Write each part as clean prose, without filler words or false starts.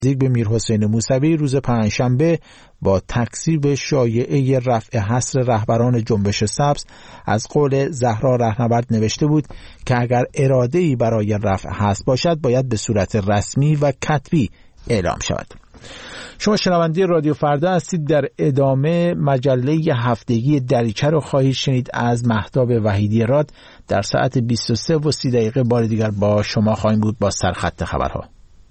نزدیک به میرحسین موسوی روز پنجشنبه با تکذیب شایعه رفع حصر رهبران جنبش سبز از قول زهرا رهنورد نوشته بود که اگر اراده‌ای برای رفع حصر باشد باید به صورت رسمی و کتبی اعلام شود. شما شنونده رادیو فردا هستید. در ادامه مجله هفتگی دریچه رو خواهید شنید از مهتاب وحیدی راد. در ساعت 23:30 بار دیگر با شما خواهیم بود با سرخط خبرها.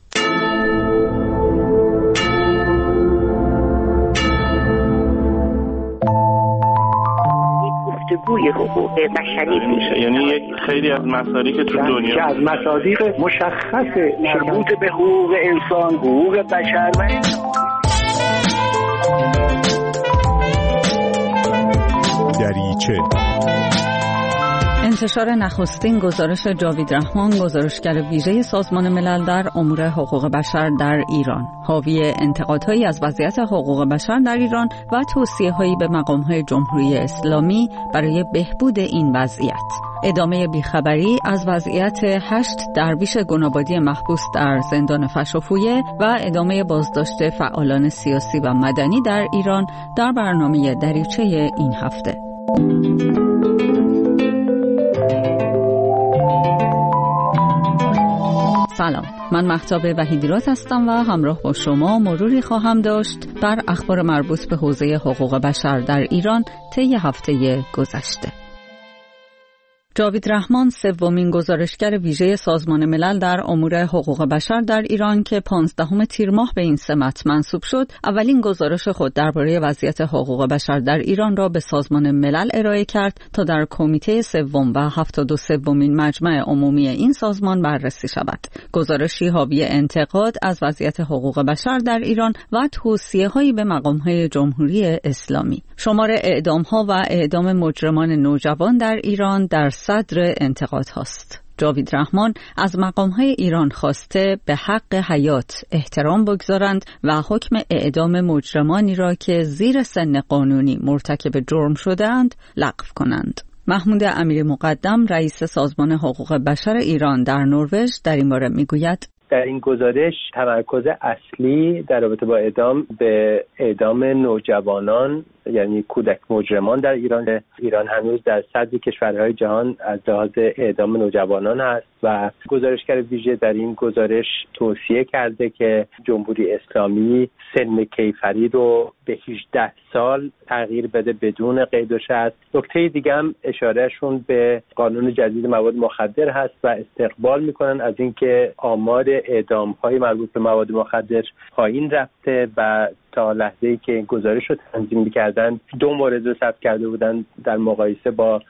گفتگوی حقوق بشری میشه، یعنی یک خیلی از مصادیق که تو دنیا که از مصادیق مشخص مربوط به حقوق انسان، حقوق بشر و دریچه. انتشار نخستین گزارش جاوید رحمان، گزارشگر ویژه سازمان ملل در امور حقوق بشر در ایران، حاوی انتقادهایی از وضعیت حقوق بشر در ایران و توصیه‌هایی به مقام‌های جمهوری اسلامی برای بهبود این وضعیت. ادامه بیخبری از وضعیت 8 درویش گنابادی محبوس در زندان فشافویه و ادامه بازداشت فعالان سیاسی و مدنی در ایران در برنامه دریچه این هفته. سلام، من مهتاب وحیدی راد هستم و همراه با شما مروری خواهم داشت بر اخبار مربوط به حوزه حقوق بشر در ایران طی هفته گذشته. جاوید رحمان سومین گزارشگر ویژه سازمان ملل در امور حقوق بشر در ایران که 15 تیر ماه به این سمت منصوب شد، اولین گزارش خود درباره وضعیت حقوق بشر در ایران را به سازمان ملل ارائه کرد تا در کمیته سوم و 73مین مجمع عمومی این سازمان بررسی شود. گزارشی حاوی انتقاد از وضعیت حقوق بشر در ایران و توصیه‌هایی به مقام‌های جمهوری اسلامی. شمار اعدام‌ها و اعدام مجرمان نوجوان در ایران در صدر انتقاد هاست. جاوید رحمان از مقام‌های ایران خواسته به حق حیات احترام بگذارند و حکم اعدام مجرمانی را که زیر سن قانونی مرتکب جرم شده‌اند لغو کنند. محمود امیری مقدم رئیس سازمان حقوق بشر ایران در نروژ در این باره میگوید: در این گزارش تمرکز اصلی در رابطه با اعدام به اعدام نوجوانان یعنی کودک مجرمان در ایران هنوز در صدر کشورهای جهان از لحاظ اعدام نوجوانان است و گزارشگر ویژه در این گزارش توصیه کرده که جمهوری اسلامی سن کیفری رو به 18 سال تغییر بده بدون قید و شرط. نکته دیگه هم اشارهشون به قانون جدید مواد مخدر هست و استقبال میکنن از اینکه آمار اعدام‌های مربوط به مواد مخدر پایین رفته و تا لحظه‌ای که این گزارش رو تنظیم می‌کردن 2 مورد رو ثبت کرده بودن در مقایسه با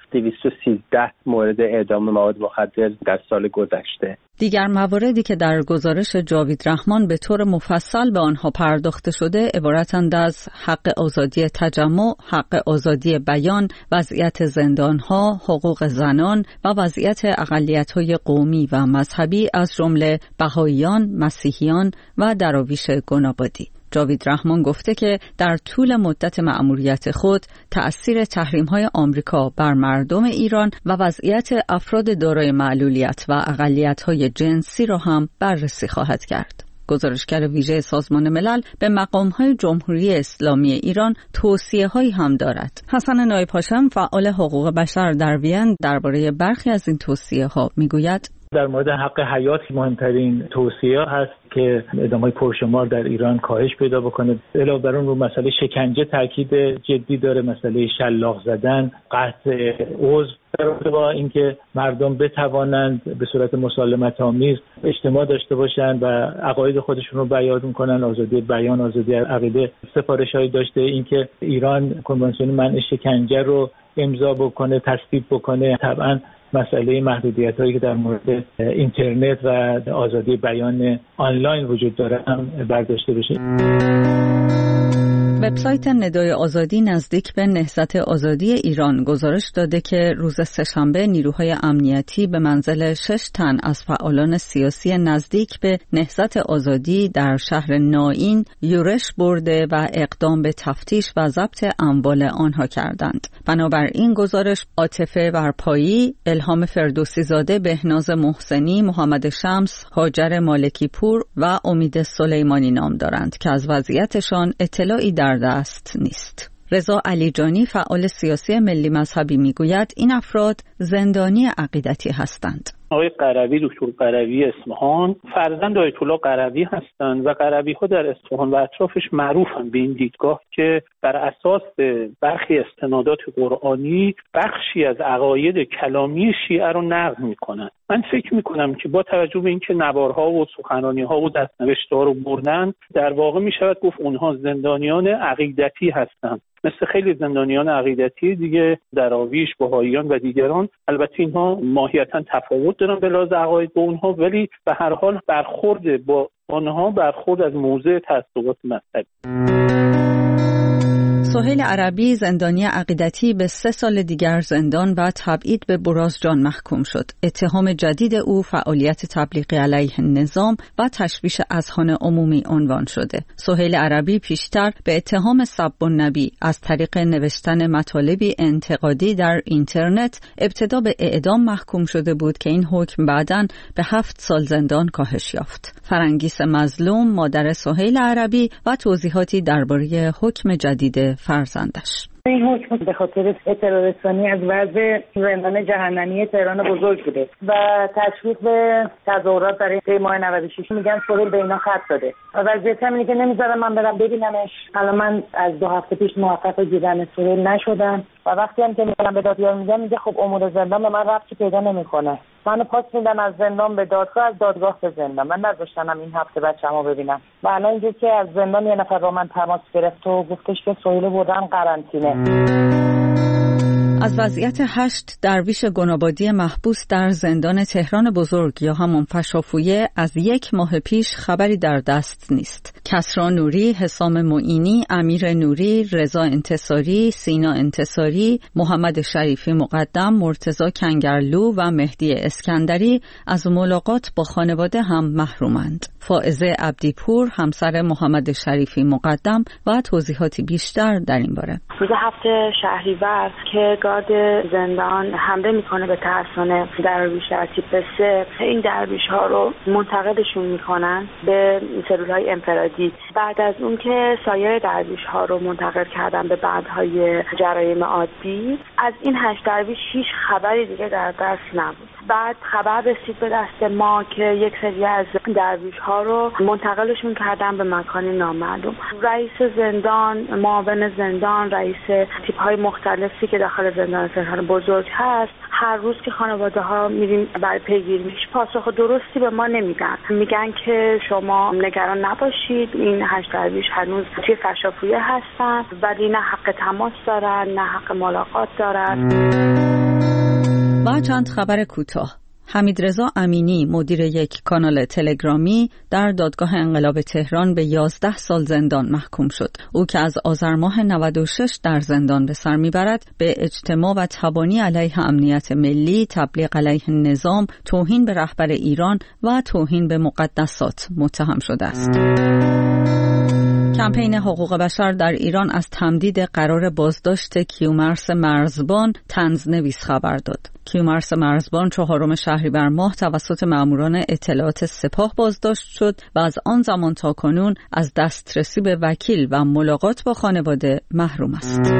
213 مورد اعدام مواد مخدر در سال گذشته. دیگر مواردی که در گزارش جاوید رحمان به طور مفصل به آنها پرداخته شده عبارتند از حق آزادی تجمع، حق آزادی بیان، وضعیت زندان‌ها، حقوق زنان و وضعیت اقلیت‌های قومی و مذهبی از جمله بهائیان، مسیحیان و دراویش گنابادی. جاوید رحمان گفته که در طول مدت مأموریت خود تأثیر تحریم‌های آمریکا بر مردم ایران و وضعیت افراد دارای معلولیت و اقلیت‌های جنسی را هم بررسی خواهد کرد. گزارشگر ویژه سازمان ملل به مقام‌های جمهوری اسلامی ایران توصیه‌هایی هم دارد. حسن نایپاشم فعال حقوق بشر در وین درباره برخی از این توصیه‌ها میگوید: در مورد حق حیات مهمترین توصیه هست که اعدام‌های پرشمار در ایران کاهش پیدا بکنه. علاوه بر اون رو مسئله شکنجه تاکید جدی داره، مسئله شلاق زدن، قطع عضو، در رابطه با اینکه مردم بتوانند به صورت مسالمت‌آمیز اجتماع داشته باشند و عقاید خودشون رو بیان کنن، آزادی بیان، آزادی عقیده. سفارش‌هایی داشته اینکه ایران کنوانسیون منع شکنجه رو امضا بکنه، تصویب بکنه. طبعاً مسئله محدودیت‌هایی که در مورد اینترنت و آزادی بیان آنلاین وجود داره هم برداشته بشه. وبسایت ندای آزادی نزدیک به نهضت آزادی ایران گزارش داده که روز سه‌شنبه نیروهای امنیتی به منزل 6 تن از فعالان سیاسی نزدیک به نهضت آزادی در شهر نائین یورش برده و اقدام به تفتیش و ضبط اموال آنها کردند. بنابراین گزارش عاطفه برپایی، الهام فردوسی زاده، بهناز محسنی، محمد شمس، هاجر مالکی پور و امید سلیمانی نام دارند که از وضعیتشان اطلاعی در دست نیست. رضا علیجانی فعال سیاسی ملی مذهبی میگوید این افراد زندانی عقیدتی هستند. آقای قروی، دکتر قروی اصفهان فرزند آیت الله قروی هستند و قروی ها در اصفهان و اطرافش معروفن به این دیدگاه که بر اساس برخی استنادات قرآنی بخشی از عقاید کلامی شیعه رو نقض میکنن. من فکر میکنم که با توجه به اینکه نوارها و سخنرانی‌ها و دست‌نوشته‌ها رو بردن، در واقع میشود گفت اونها زندانیان عقیدتی هستند، مثل خیلی زندانیان عقیدتی دیگه، دراویش، بهائیان و دیگران. البته اینها ماهیتاً تفاوت دارن به لحاظ عقاید با اونها، ولی به هر حال برخورد با آنها برخورد از موضع تعصبات مذهبی. سهیل عربی زندانی عقیدتی به 3 سال دیگر زندان و تبعید به برازجان محکوم شد. اتهام جدید او فعالیت تبلیغی علیه نظام و تشویش اذهان عمومی عنوان شده. سهیل عربی پیشتر به اتهام سب النبی از طریق نوشتن مطالبی انتقادی در اینترنت ابتدا به اعدام محکوم شده بود که این حکم بعداً به 7 سال زندان کاهش یافت. فرنگیس مظلوم مادر سهیل عربی و توضیحاتی درباره حکم جدید فرزندش. این حکم به خاطر ترورسانی از وضع زندان جهنمی تهران بزرگ بوده و تشویق به تظاهرات برای 3 ماه 96 میگن سهیل به اینا خط داده و وضعیت هم اینه که نمیذارم من برم ببینمش. الان من از 2 هفته پیش موفق دیدن سهیل نشدم و وقتی هم که میگم به دادگاه میگه خب امور زندان به من ربطی پیدا نمیکنه. منو پاس میدم از زندان به دادگاه، از دادگاه به زندان. من نذاشتم این هفته بچه‌مو ببینم و الان اینجوری که از زندان یه نفر با من تماس گرفت و گفتش که سهیل بردن قرنطینه. از وضعیت 8 درویش گنابادی محبوس در زندان تهران بزرگ یا همون فشافویه از 1 ماه پیش خبری در دست نیست. کسری نوری، حسام معینی، امیر نوری، رضا انتصاری، سینا انتصاری، محمد شریفی مقدم، مرتضی کنگرلو و مهدی اسکندری از ملاقات با خانواده هم محرومند. فائزه عبدیپور همسر محمد شریفی مقدم و توضیحاتی بیشتر در این باره. روز 7 شهریور که گارد زندان حمله میکنه به ترسانه درویش در تیپ 3، این درویش ها رو منتقلشون میکنن به سلول های انفرادی. بعد از اون که سایر درویش ها رو منتقل کردن به بندهای جرایم عادی، از این 8 درویش هیچ خبری دیگه در دست نبود. بعد خبر رسید به دست ما که یک سری از درویش ها رو منتقلشون کردن به مکانی نامعلوم. رئیس زندان، معاون زندان، رئیس تیپ های مختلفی که داخل زندان تهران بزرگ هست، هر روز که خانواده ها میریم برای پیگیری هیچ پاسخ درستی به ما نمیدن. میگن که شما نگران نباشید، این 8 درویش هنوز توی فشافویه هستن ولی نه حق تماس دارن نه حق ملاقات دارن. و چند خبر کوتاه. حمیدرضا امینی مدیر یک کانال تلگرامی در دادگاه انقلاب تهران به 11 سال زندان محکوم شد. او که از آذر ماه 96 در زندان به سر میبرد به اجتماع و تبانی علیه امنیت ملی، تبلیغ علیه نظام، توهین به رهبر ایران و توهین به مقدسات متهم شده است. کمپین حقوق بشر در ایران از تمدید قرار بازداشت کیومرث مرزبان طنزنویس خبر داد. کیومرث مرزبان 4 شهریور ماه توسط ماموران اطلاعات سپاه بازداشت شد و از آن زمان تا کنون از دسترسی به وکیل و ملاقات با خانواده محروم است.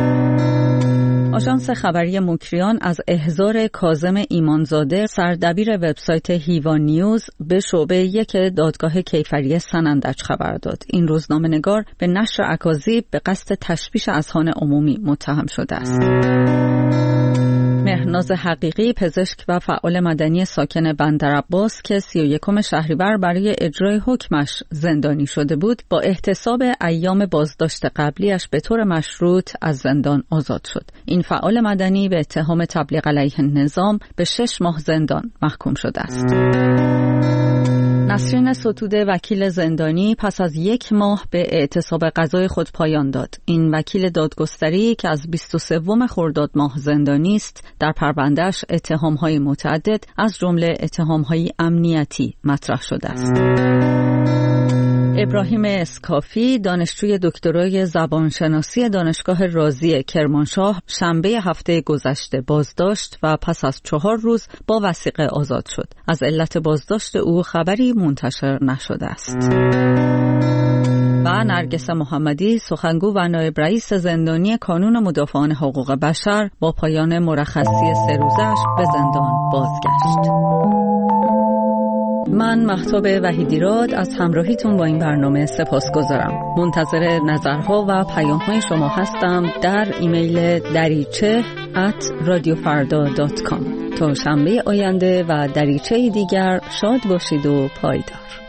آژانس خبری مکریان از احضار کاظم ایمانزاده سردبیر وبسایت هیوا نیوز به شعبه 1 دادگاه کیفری سنندج خبر داد. این روزنامه‌نگار به نشر اکاذیب به قصد تشویش اذهان عمومی متهم شده است. مهرناز حقیقی پزشک و فعال مدنی ساکن بندرعباس که 31 شهریور برای اجرای حکمش زندانی شده بود با احتساب ایام بازداشت قبلیش به طور مشروط از زندان آزاد شد. این فعال مدنی به اتهام تبلیغ علیه نظام به 6 ماه زندان محکوم شده است. نسرین ستوده وکیل زندانی پس از 1 ماه به اعتصاب قضای خود پایان داد. این وکیل دادگستری که از 23 خرداد ماه زندانی است، در پرونده‌اش اتهام‌های متعدد از جمله اتهام‌های امنیتی مطرح شده است. ابراهیم اسکافی دانشجوی دکترای زبانشناسی دانشگاه رازی کرمانشاه شنبه هفته گذشته بازداشت و پس از 4 روز با وثیقه آزاد شد. از علت بازداشت او خبری منتشر نشده است. و نرگس محمدی سخنگو و نایب رئیس زندانی کانون مدافعان حقوق بشر با پایان مرخصی 3 روزش به زندان بازگشت. من مهتاب وحیدیراد از همراهیتون با این برنامه سپاسگزارم. منتظر نظرها و پیام‌های شما هستم در ایمیل dariche@radiofarda.com. تا شنبه آینده و دریچه دیگر شاد باشید و پایدار.